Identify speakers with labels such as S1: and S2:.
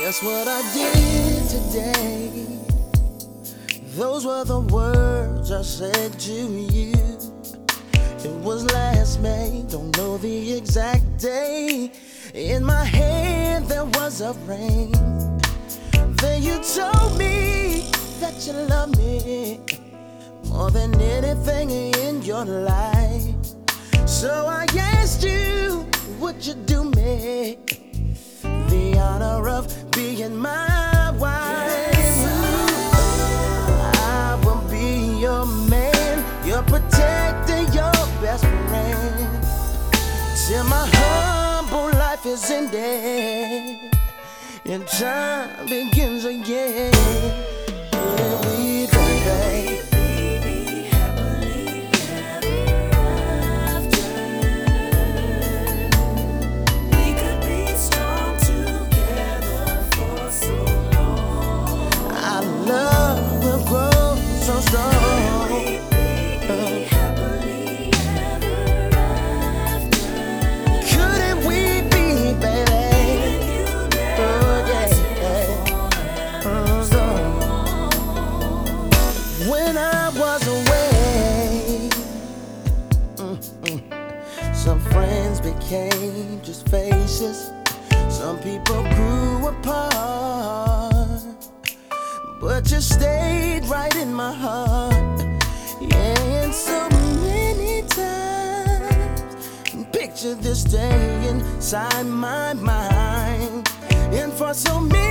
S1: Guess what I did today? Those were the words I said to you. It was last May, don't know the exact day. In my hand there was a ring. Then you told me that you love me more than anything in your life. So I asked you, would you do me the honor of being my wife? I will be your man, your protector, your best friend, till my humble life is ended and time begins again. Will we, baby? So strong. Couldn't we be, baby? Oh yeah. When I was away, some friends became just faces. Some people grew apart, but you stayed right in my heart. Yeah, and so many times picture this day inside my mind. And for so many